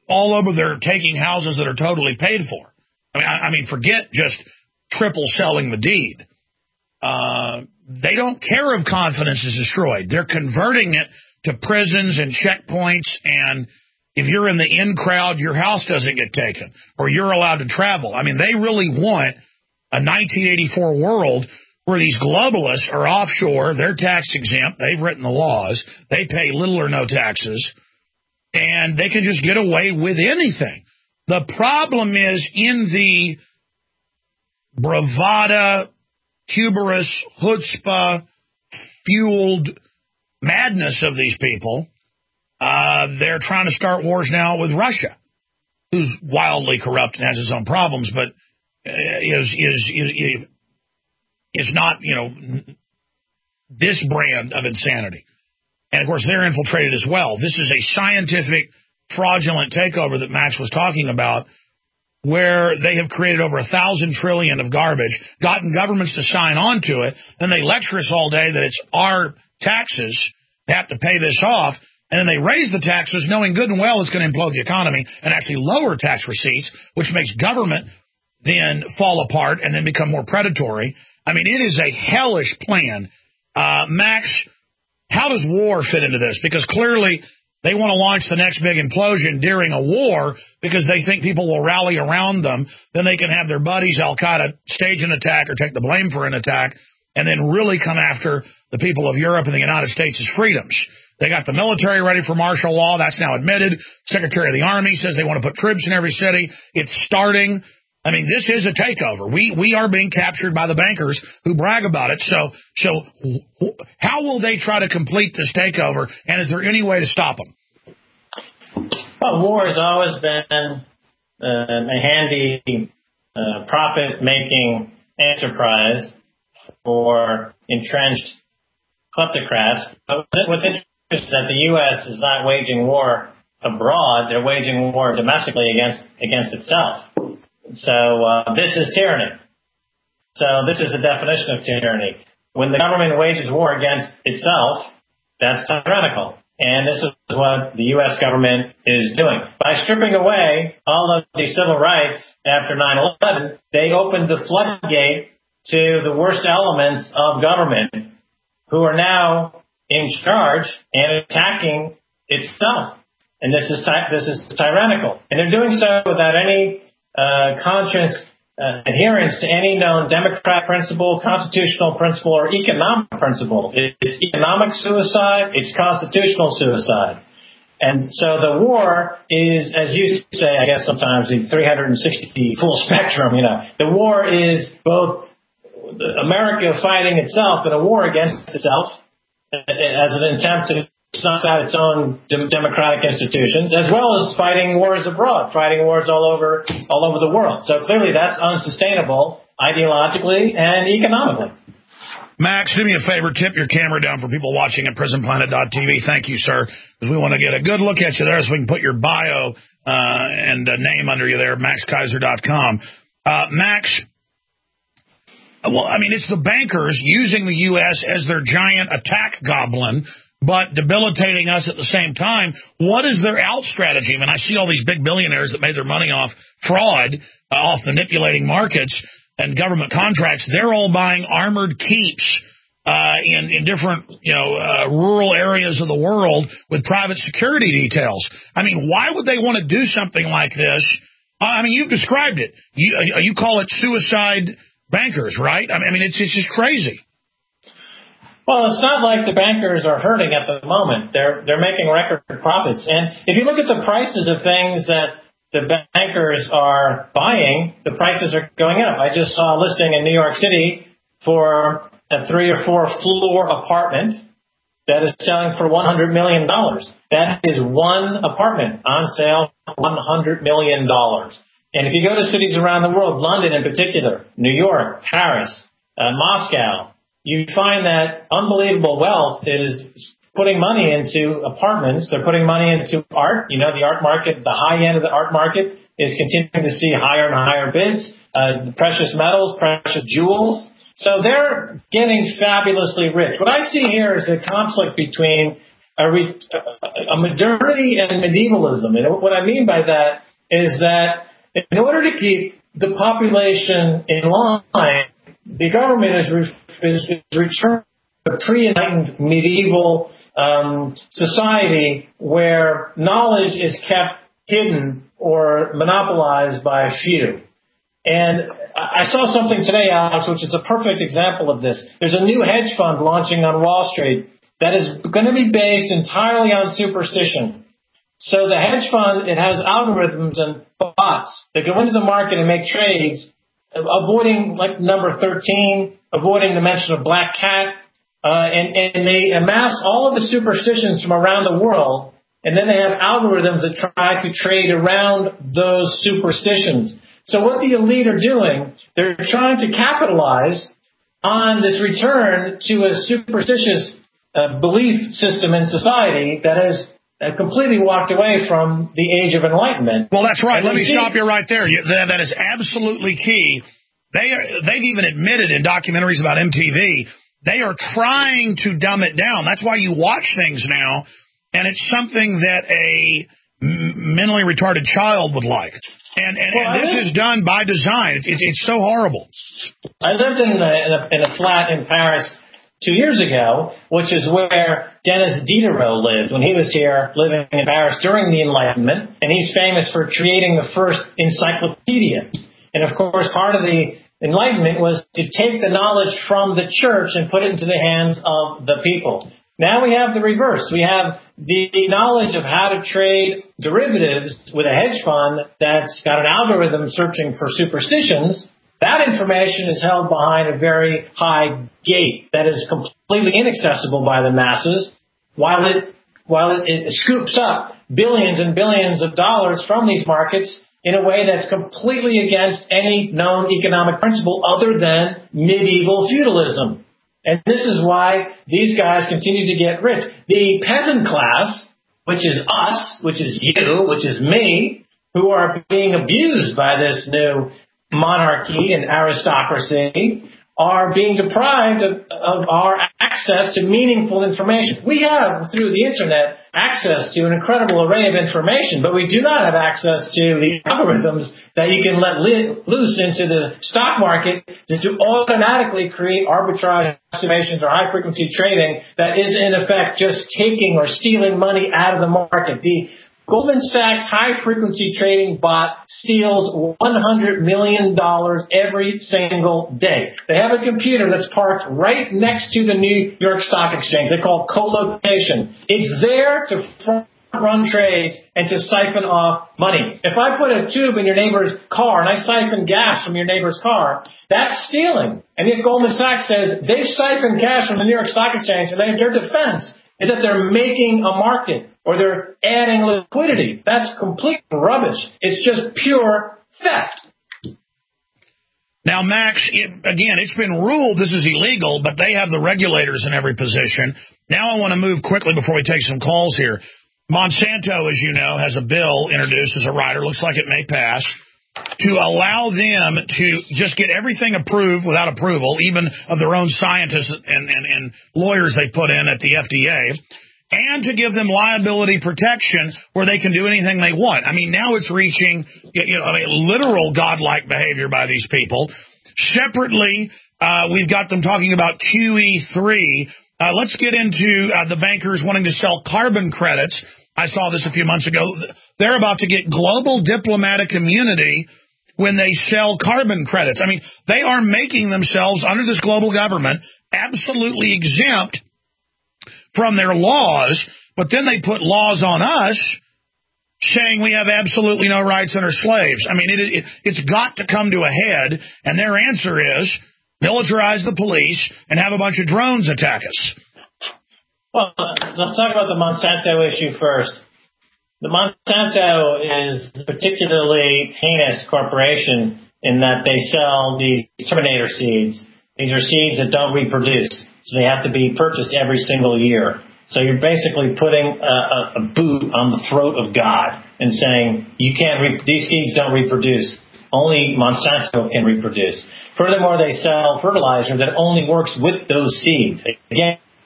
all over they're taking houses that are totally paid for. I mean, I, I mean, forget just triple selling the deed. Uh, they don't care if confidence is destroyed. They're converting it to prisons and checkpoints, and if you're in the in crowd, your house doesn't get taken, or you're allowed to travel. I mean, they really want a nineteen eighty-four world where these globalists are offshore, they're tax exempt, they've written the laws, they pay little or no taxes, and they can just get away with anything. The problem is in the bravada, hubris, chutzpah, fueled madness of these people, uh, they're trying to start wars now with Russia, who's wildly corrupt and has its own problems, but is is is is not, you know, this brand of insanity. And, of course, they're infiltrated as well. This is a scientific, fraudulent takeover that Max was talking about, where they have created over a thousand trillion of garbage, gotten governments to sign on to it, and they lecture us all day that it's our taxes, they have to pay this off, and then they raise the taxes knowing good and well it's going to implode the economy and actually lower tax receipts, which makes government then fall apart and then become more predatory. I mean, it is a hellish plan. Uh, Max, how does war fit into this? Because clearly they want to launch the next big implosion during a war because they think people will rally around them. Then they can have their buddies, Al-Qaeda, stage an attack or take the blame for an attack and then really come after the people of Europe and the United States' freedoms. They got the military ready for martial law. That's now admitted. Secretary of the Army says they want to put troops in every city. It's starting. I mean, this is a takeover. We we are being captured by the bankers who brag about it. So so how will they try to complete this takeover, and is there any way to stop them? Well, war has always been uh, a handy uh, profit-making enterprise for entrenched kleptocrats. But what's interesting is that the U S is not waging war abroad. They're waging war domestically against against itself. So uh, this is tyranny. So this is the definition of tyranny. When the government wages war against itself, that's tyrannical. And this is what the U S government is doing. By stripping away all of the civil rights after nine eleven, they opened the floodgate to the worst elements of government who are now in charge and attacking itself. And this is ty- this is tyrannical. And they're doing so without any Uh, conscious uh, adherence to any known democratic principle, constitutional principle, or economic principle. It's economic suicide. It's constitutional suicide. And so the war is, as you say, I guess sometimes the three hundred sixty full spectrum, you know. The war is both America fighting itself in a war against itself as an attempt to snuff out its own democratic institutions, as well as fighting wars abroad, fighting wars all over all over the world. So clearly that's unsustainable ideologically and economically. Max, do me a favor, tip your camera down for people watching at prison planet dot t v. Thank you, sir, because we want to get a good look at you there so we can put your bio uh, and uh, name under you there, max keiser dot com. Uh, Max, well, I mean, it's the bankers using the U S as their giant attack goblin, but debilitating us at the same time. What is their out strategy? I mean, I see all these big billionaires that made their money off fraud, uh, off manipulating markets and government contracts. They're all buying armored keeps uh, in, in different, you know, uh, rural areas of the world with private security details. I mean, why would they want to do something like this? Uh, I mean, you've described it. You, uh, you call it suicide bankers, right? I mean, it's, it's just crazy. Well, it's not like the bankers are hurting at the moment. They're they're making record profits. And if you look at the prices of things that the bankers are buying, the prices are going up. I just saw a listing in New York City for a three or four floor apartment that is selling for one hundred million dollars. That is one apartment on sale, one hundred million dollars. And if you go to cities around the world, London in particular, New York, Paris, uh, Moscow, you find that unbelievable wealth is putting money into apartments. They're putting money into art. You know, the art market, the high end of the art market is continuing to see higher and higher bids, uh, precious metals, precious jewels. So they're getting fabulously rich. What I see here is a conflict between a, re, a modernity and medievalism. And what I mean by that is that in order to keep the population in line, the government is, re, is, is returning to a pre-enlightened medieval um, society where knowledge is kept hidden or monopolized by a few. And I saw something today, Alex, which is a perfect example of this. There's a new hedge fund launching on Wall Street that is going to be based entirely on superstition. So the hedge fund, it has algorithms and bots that go into the market and make trades, avoiding like number thirteen, avoiding the mention of black cat, uh, and, and they amass all of the superstitions from around the world, and then they have algorithms that try to trade around those superstitions. So what the elite are doing, they're trying to capitalize on this return to a superstitious uh, belief system in society that has uh, completely walked away from the age of enlightenment. Well, that's right. And Let me see, stop you right there. That, that is absolutely key. They are, they've even admitted in documentaries about M T V, they are trying to dumb it down. That's why you watch things now, and it's something that a mentally retarded child would like. And, and, well, and this lived, is done by design. It, it, it's so horrible. I lived in a, in, a, in a flat in Paris two years ago, which is where Denis Diderot lived when he was here living in Paris during the Enlightenment. And he's famous for creating the first encyclopedia. And, of course, part of the Enlightenment was to take the knowledge from the church and put it into the hands of the people. Now we have the reverse. We have the knowledge of how to trade derivatives with a hedge fund that's got an algorithm searching for superstitions. That information is held behind a very high gate that is completely inaccessible by the masses, while it while it, it scoops up billions and billions of dollars from these markets in a way that's completely against any known economic principle other than medieval feudalism. And this is why these guys continue to get rich. The peasant class, which is us, which is you, which is me, who are being abused by this new monarchy and aristocracy, are being deprived of, of our access to meaningful information. We have, through the Internet, access to an incredible array of information, but we do not have access to the algorithms that you can let li- loose into the stock market to automatically create arbitrage estimations or high-frequency trading that is, in effect, just taking or stealing money out of the market. The Goldman Sachs high-frequency trading bot steals one hundred million dollars every single day. They have a computer that's parked right next to the New York Stock Exchange. They call it co-location. It's there to front-run trades and to siphon off money. If I put a tube in your neighbor's car and I siphon gas from your neighbor's car, that's stealing. And yet Goldman Sachs says they siphon cash from the New York Stock Exchange, and they, their defense is that they're making a market or they're adding liquidity. That's complete rubbish. It's just pure theft. Now, Max, it, again, it's been ruled this is illegal, but they have the regulators in every position. Now I want to move quickly before we take some calls here. Monsanto, as you know, has a bill introduced as a rider, looks like it may pass, to allow them to just get everything approved without approval, even of their own scientists and, and, and lawyers they put in at the F D A, and to give them liability protection where they can do anything they want. I mean, now it's reaching, you know, I mean, literal godlike behavior by these people. Separately, uh, we've got them talking about Q E three. Uh, let's get into uh, the bankers wanting to sell carbon credits. I saw this a few months ago. They're about to get global diplomatic immunity when they sell carbon credits. I mean, they are making themselves, under this global government, absolutely exempt from their laws, but then they put laws on us saying we have absolutely no rights and are slaves. I mean, it, it, it's got to come to a head, and their answer is militarize the police and have a bunch of drones attack us. Well, let's talk about the Monsanto issue first. The Monsanto is a particularly heinous corporation in that they sell these Terminator seeds. These are seeds that don't reproduce, so they have to be purchased every single year. So you're basically putting a, a, a boot on the throat of God and saying, you can't re- these seeds don't reproduce. Only Monsanto can reproduce. Furthermore, they sell fertilizer that only works with those seeds. Again,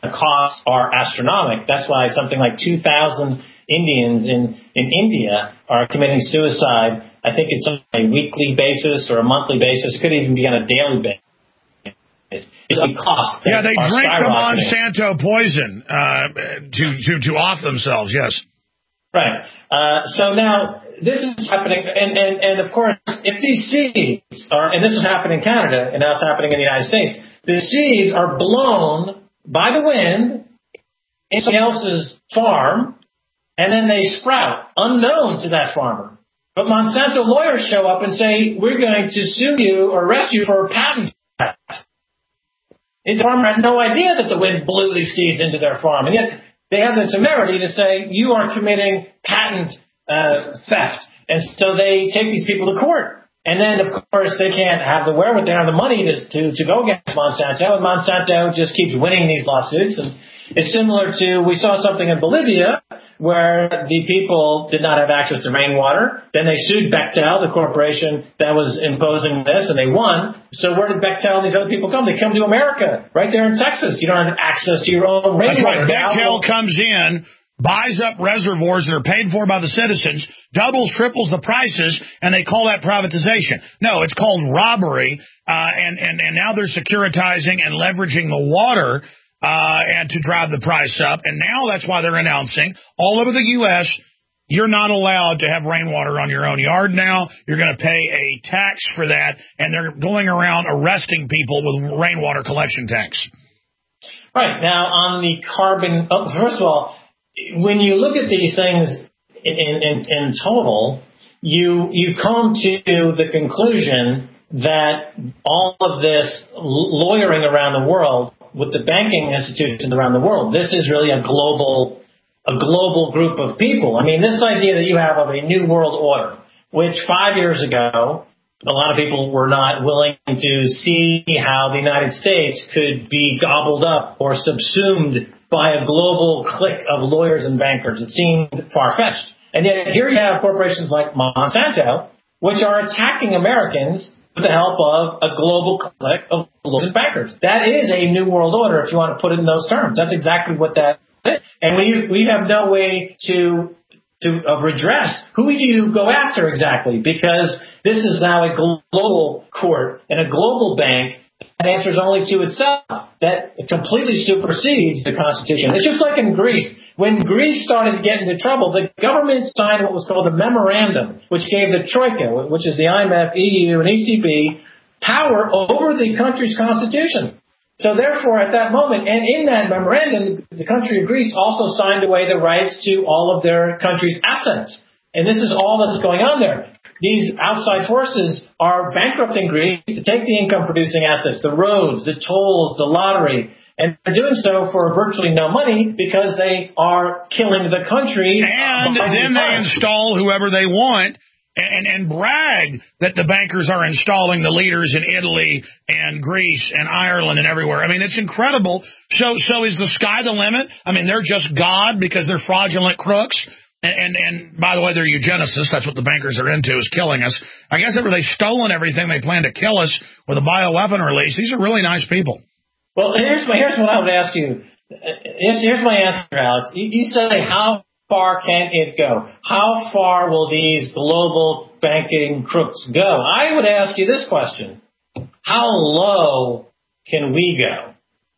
costs are astronomical. That's why something like two thousand Indians in, in India are committing suicide. I think it's on a weekly basis or a monthly basis. It could even be on a daily basis. It's a cost. Yeah, they drink the Monsanto poison uh, to, to, to off themselves, yes. Right. Uh, so now this is happening, and, and, and of course, if these seeds are, and this is happening in Canada, and now it's happening in the United States, the seeds are blown by the wind in somebody else's farm, and then they sprout, unknown to that farmer. But Monsanto lawyers show up and say, we're going to sue you or arrest you for patent theft. The farmer had no idea that the wind blew these seeds into their farm, and yet they have the temerity to say, you are committing patent uh, theft. And so they take these people to court. And then, of course, they can't have the wherewithal, they don't have the money to, to, to go against Monsanto, and Monsanto just keeps winning these lawsuits. And it's similar to, we saw something in Bolivia where the people did not have access to rainwater. Then they sued Bechtel, the corporation that was imposing this, and they won. So where did Bechtel and these other people come? They come to America, right there in Texas. You don't have access to your own rainwater. That's right. Bechtel comes in, buys up reservoirs that are paid for by the citizens, doubles, triples the prices, and they call that privatization. No, it's called robbery, uh, and, and, and now they're securitizing and leveraging the water uh, and to drive the price up. And now that's why they're announcing all over the U S, you're not allowed to have rainwater on your own yard now. You're going to pay a tax for that, and they're going around arresting people with rainwater collection tanks. Right. Now, on the carbon, oh, first of all, when you look at these things in, in, in total, you you come to the conclusion that all of this lawyering around the world with the banking institutions around the world, this is really a global a global group of people. I mean, this idea that you have of a new world order, which five years ago, a lot of people were not willing to see how the United States could be gobbled up or subsumed by a global clique of lawyers and bankers. It seemed far-fetched. And yet here you have corporations like Monsanto, which are attacking Americans with the help of a global clique of lawyers and bankers. That is a new world order, if you want to put it in those terms. That's exactly what that is. And we, we have no way to, to of redress. Who do you go after exactly? Because this is now a global court and a global bank that answers only to itself. That completely supersedes the Constitution. It's just like in Greece. When Greece started to get into trouble, the government signed what was called a memorandum, which gave the Troika, which is the I M F, E U, and E C B, power over the country's constitution. So therefore, at that moment, and in that memorandum, the country of Greece also signed away the rights to all of their country's assets. And this is all that's going on there. These outside forces are bankrupting Greece to take the income-producing assets, the roads, the tolls, the lottery, and they're doing so for virtually no money because they are killing the country. And then they install whoever they want and, and brag that the bankers are installing the leaders in Italy and Greece and Ireland and everywhere. I mean, it's incredible. So, so is the sky the limit? I mean, they're just God because they're fraudulent crooks. And, and, and by the way, they're eugenicists. That's what the bankers are into, is killing us. I guess if they've stolen everything, they plan to kill us with a bioweapon release. These are really nice people. Well, here's, here's what I would ask you. Here's, here's my answer, Alex. You, you say, how far can it go? How far will these global banking crooks go? I would ask you this question. How low can we go?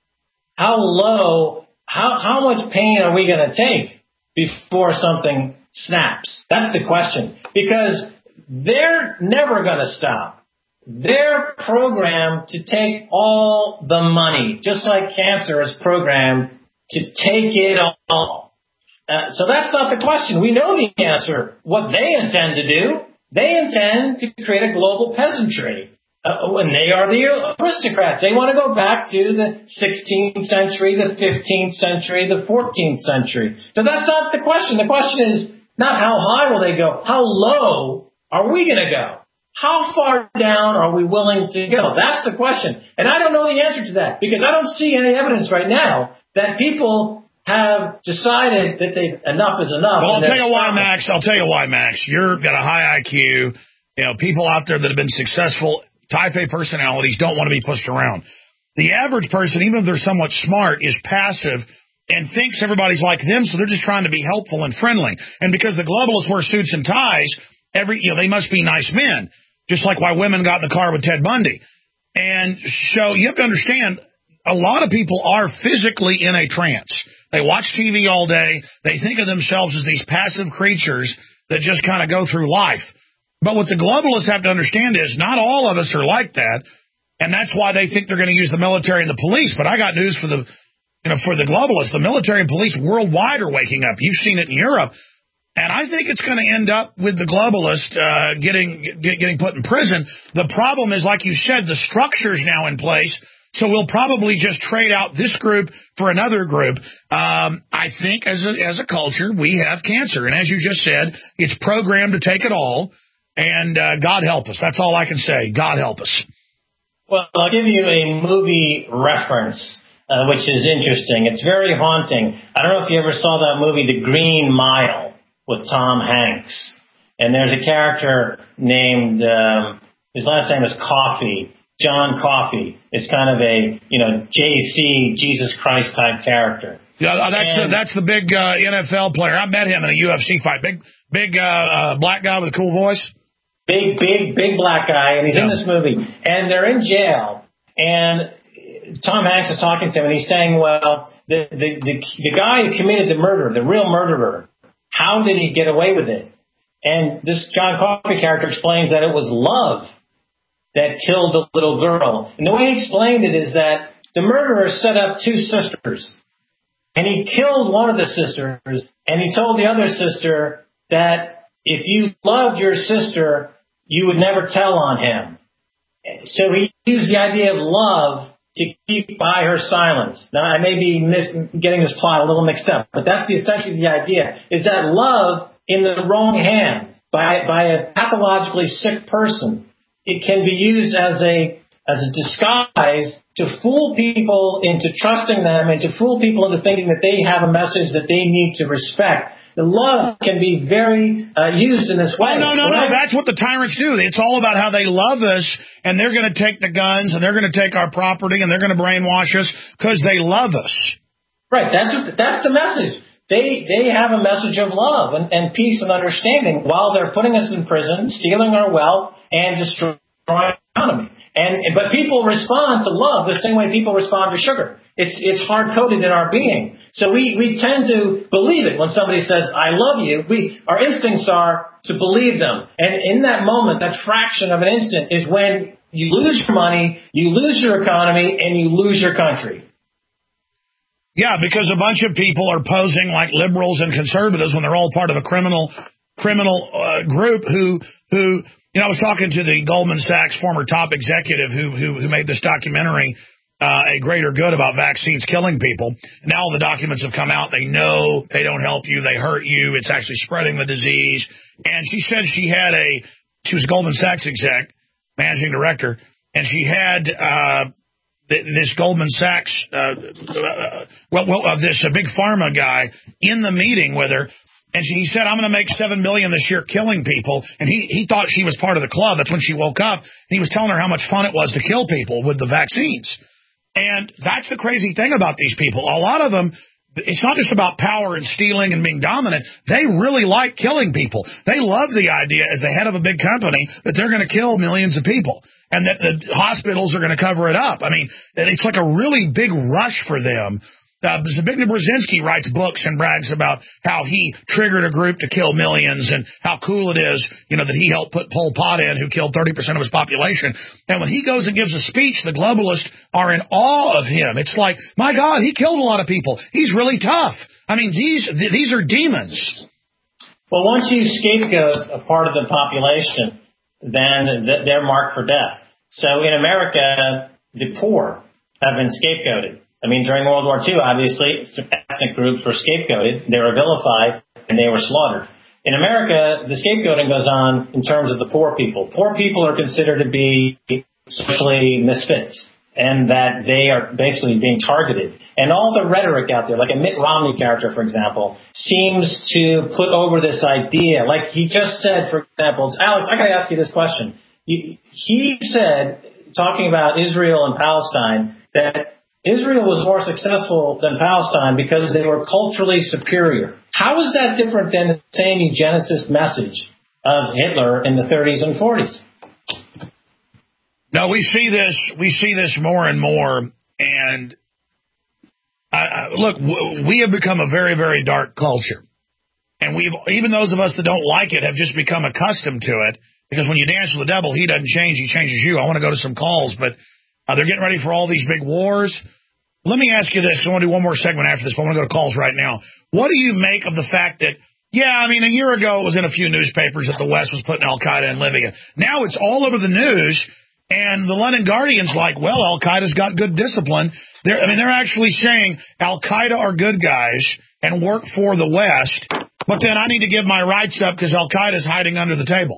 How low, how, how much pain are we going to take before something snaps? That's the question. Because they're never going to stop. They're programmed to take all the money, just like cancer is programmed to take it all. Uh, so that's not the question. We know the answer. What they intend to do, they intend to create a global peasantry. Uh, and they are the aristocrats. They want to go back to the sixteenth century, the fifteenth century, the fourteenth century. So that's not the question. The question is not how high will they go. How low are we going to go? How far down are we willing to go? That's the question. And I don't know the answer to that because I don't see any evidence right now that people have decided that they enough is enough. Well, I'll tell you why, Max. I'll tell you why, Max. You've got a high I Q. You know, people out there that have been successful, type A personalities don't want to be pushed around. The average person, even if they're somewhat smart, is passive and thinks everybody's like them, so they're just trying to be helpful and friendly. And because the globalists wear suits and ties, every you know they must be nice men, just like why women got in the car with Ted Bundy. And so you have to understand, a lot of people are physically in a trance. They watch T V all day. They think of themselves as these passive creatures that just kind of go through life. But what the globalists have to understand is not all of us are like that, and that's why they think they're going to use the military and the police. But I got news for the You know, for the globalists. The military and police worldwide are waking up. You've seen it in Europe. And I think it's going to end up with the globalists uh, getting get, getting put in prison. The problem is, like you said, the structure's now in place, so we'll probably just trade out this group for another group. Um, I think as a, as a culture, we have cancer. And as you just said, it's programmed to take it all. And uh, God help us. That's all I can say. God help us. Well, I'll give you a movie reference. Uh, which is interesting. It's very haunting. I don't know if you ever saw that movie, The Green Mile, with Tom Hanks. And there's a character named, um, his last name is Coffey, John Coffey. It's kind of a, you know, J C, Jesus Christ type character. Yeah, that's and, the, that's the big uh, N F L player. I met him in a U F C fight. Big, big uh, uh, black guy with a cool voice. Big, big, big black guy, and he's yeah. in this movie. And they're in jail, and Tom Hanks is talking to him, and he's saying, well, the, the, the, the guy who committed the murder, the real murderer, how did he get away with it? And this John Coffey character explains that it was love that killed the little girl. And the way he explained it is that the murderer set up two sisters, and he killed one of the sisters, and he told the other sister that if you loved your sister, you would never tell on him. So he used the idea of love to keep by her silence. Now, I may be mis- getting this plot a little mixed up, but that's the, essentially the idea, is that love in the wrong hands by, by a pathologically sick person, it can be used as a, as a disguise to fool people into trusting them and to fool people into thinking that they have a message that they need to respect. The love can be very uh, used in this way. Oh, no, no, no. That's what the tyrants do. It's all about how they love us, and they're going to take the guns, and they're going to take our property, and they're going to brainwash us because they love us. Right. That's what, that's the message. They they have a message of love and, and peace and understanding while they're putting us in prison, stealing our wealth, and destroying our economy. And but people respond to love the same way people respond to sugar. It's it's hard coded in our being. So we, we tend to believe it when somebody says, I love you. We our instincts are to believe them. And in that moment, that fraction of an instant is when you lose your money, you lose your economy, and you lose your country. Yeah, because a bunch of people are posing like liberals and conservatives when they're all part of a criminal criminal uh, group who who you know I was talking to the Goldman Sachs former top executive who who, who made this documentary, Uh, a greater good about vaccines killing people. Now all the documents have come out. They know they don't help you. They hurt you. It's actually spreading the disease. And she said she had a, she was a Goldman Sachs exec, managing director, and she had uh, th- this Goldman Sachs, uh, uh, well, well uh, this a big pharma guy in the meeting with her. And she, he said, I'm going to make seven million dollars this year killing people. And he, he thought she was part of the club. That's when she woke up. And he was telling her how much fun it was to kill people with the vaccines. And that's the crazy thing about these people. A lot of them, it's not just about power and stealing and being dominant. They really like killing people. They love the idea as the head of a big company that they're going to kill millions of people and that the hospitals are going to cover it up. I mean, it's like a really big rush for them. Uh, Zbigniew Brzezinski writes books and brags about how he triggered a group to kill millions and how cool it is, you know, that he helped put Pol Pot in, who killed thirty percent of his population. And when he goes and gives a speech, the globalists are in awe of him. It's like, my God, he killed a lot of people. He's really tough. I mean, these th- these are demons. Well, once you scapegoat a part of the population, then th- they're marked for death. So in America, the poor have been scapegoated. I mean, during World War Two, obviously, ethnic groups were scapegoated. They were vilified, and they were slaughtered. In America, the scapegoating goes on in terms of the poor people. Poor people are considered to be socially misfits, and that they are basically being targeted. And all the rhetoric out there, like a Mitt Romney character, for example, seems to put over this idea. Like he just said, for example, Alex, I got to ask you this question. He said, talking about Israel and Palestine, that Israel was more successful than Palestine because they were culturally superior. How is that different than the same eugenicist message of Hitler in the thirties and forties? No, we see this. We see this more and more. And I, I, look, w- we have become a very, very dark culture. And we've, even those of us that don't like it have just become accustomed to it. Because when you dance with the devil, he doesn't change, he changes you. I want to go to some calls, but uh, they're getting ready for all these big wars. Let me ask you this. I want to do one more segment after this, but I want to go to calls right now. What do you make of the fact that, yeah, I mean, a year ago it was in a few newspapers that the West was putting Al-Qaeda in Libya. Now it's all over the news, and the London Guardian's like, well, Al-Qaeda's got good discipline. They're, I mean, they're actually saying Al-Qaeda are good guys and work for the West, but then I need to give my rights up because Al-Qaeda's hiding under the table.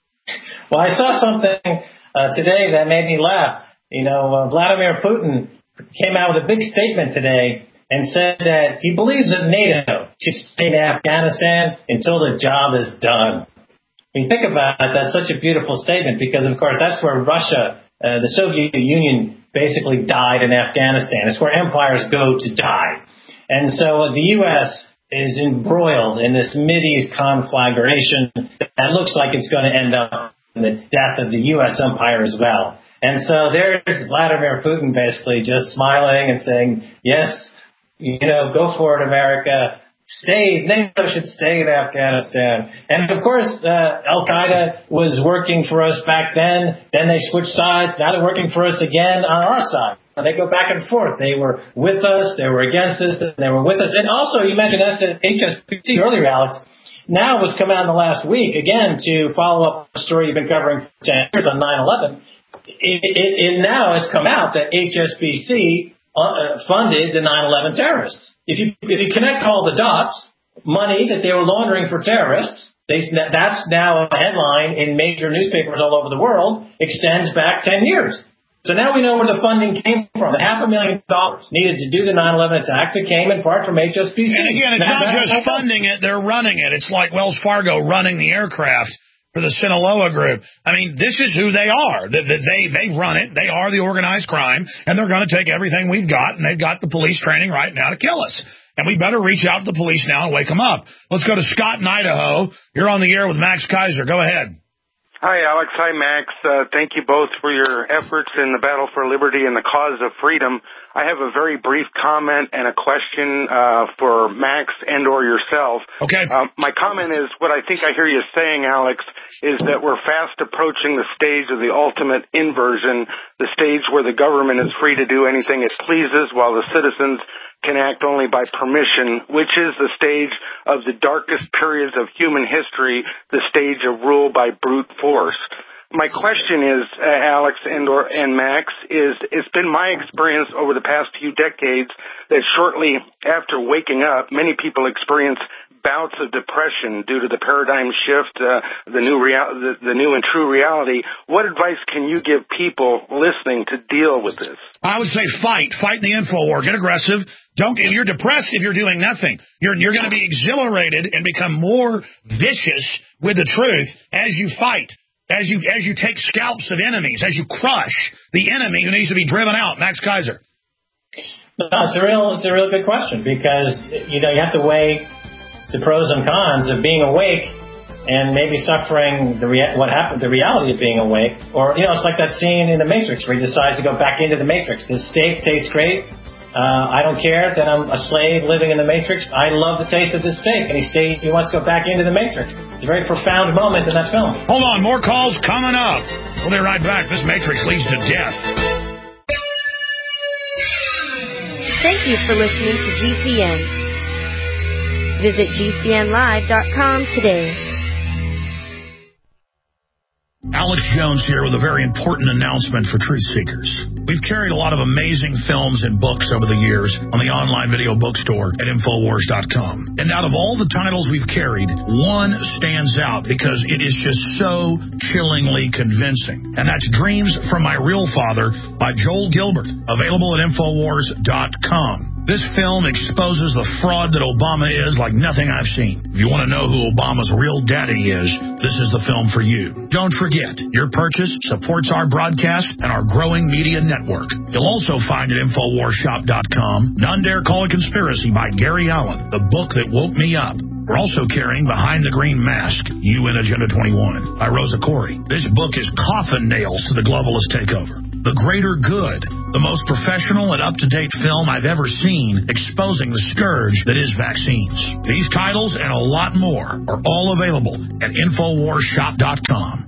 Well, I saw something uh, today that made me laugh. You know, uh, Vladimir Putin came out with a big statement today and said that he believes that NATO should stay in Afghanistan until the job is done. When you think about it, that's such a beautiful statement because, of course, that's where Russia, uh, the Soviet Union, basically died in Afghanistan. It's where empires go to die. And so the U S is embroiled in this Mideast conflagration that looks like it's going to end up in the death of the U S empire as well. And so there's Vladimir Putin basically just smiling and saying, yes, you know, go for it, America. Stay, NATO should stay in Afghanistan. And of course, uh, Al-Qaeda was working for us back then. Then they switched sides. Now they're working for us again on our side. They go back and forth. They were with us. They were against us. They were with us. And also, you mentioned H S B C earlier, Alex. Now what's come out in the last week, again, to follow up the story you've been covering for ten years on nine eleven, it, it, it now has come out that H S B C uh, funded the nine eleven terrorists. If you if you connect all the dots, money that they were laundering for terrorists, they, that's now a headline in major newspapers all over the world, extends back ten years. So now we know where the funding came from. The half a million dollars needed to do the nine eleven attacks, it came in part from H S B C. And again, it's now, not just funding it, they're running it. It's like Wells Fargo running the aircraft for the Sinaloa group. I mean, this is who they are. They, they, they run it. They are the organized crime, and they're going to take everything we've got, and they've got the police training right now to kill us. And we better reach out to the police now and wake them up. Let's go to Scott in Idaho. You're on the air with Max Kaiser. Go ahead. Hi, Alex. Hi, Max. Uh, thank you both for your efforts in the battle for liberty and the cause of freedom. I have a very brief comment and a question uh, for Max and or yourself. Okay. Um, my comment is, what I think I hear you saying, Alex, is that we're fast approaching the stage of the ultimate inversion, the stage where the government is free to do anything it pleases while the citizens can act only by permission, which is the stage of the darkest periods of human history, the stage of rule by brute force. My question is, uh, Alex and or and Max, is it's been my experience over the past few decades that shortly after waking up, many people experience bouts of depression due to the paradigm shift, uh, the new real, the, the new and true reality. What advice can you give people listening to deal with this? I would say fight. Fight in the info war. Get aggressive. Don't. If you're depressed, if you're doing nothing, you're you're going to be exhilarated and become more vicious with the truth as you fight, as you as you take scalps of enemies, as you crush the enemy who needs to be driven out. Max Kaiser. No, it's a real it's a real good question because you know you have to weigh the pros and cons of being awake and maybe suffering the rea- what happened, the reality of being awake. Or, you know, it's like that scene in The Matrix where he decides to go back into the Matrix. This steak tastes great. Uh, I don't care that I'm a slave living in the Matrix. I love the taste of this steak. And he stays, he wants to go back into the Matrix. It's a very profound moment in that film. Hold on, more calls coming up. We'll be right back. This Matrix leads to death. Thank you for listening to G C N. Visit G C N live dot com today. Alex Jones here with a very important announcement for truth seekers. We've carried a lot of amazing films and books over the years on the online video bookstore at Infowars dot com. And out of all the titles we've carried, one stands out because it is just so chillingly convincing. And that's Dreams from My Real Father by Joel Gilbert, available at Infowars dot com. This film exposes the fraud that Obama is like nothing I've seen. If you want to know who Obama's real daddy is, this is the film for you. Don't forget, your purchase supports our broadcast and our growing media network. You'll also find at Infowars Shop dot com None Dare Call It Conspiracy by Gary Allen, the book that woke me up. We're also carrying Behind the Green Mask, U N Agenda twenty-one, by Rosa Corey. This book is coffin nails to the globalist takeover. The Greater Good, the most professional and up-to-date film I've ever seen exposing the scourge that is vaccines. These titles and a lot more are all available at Infowars Shop dot com.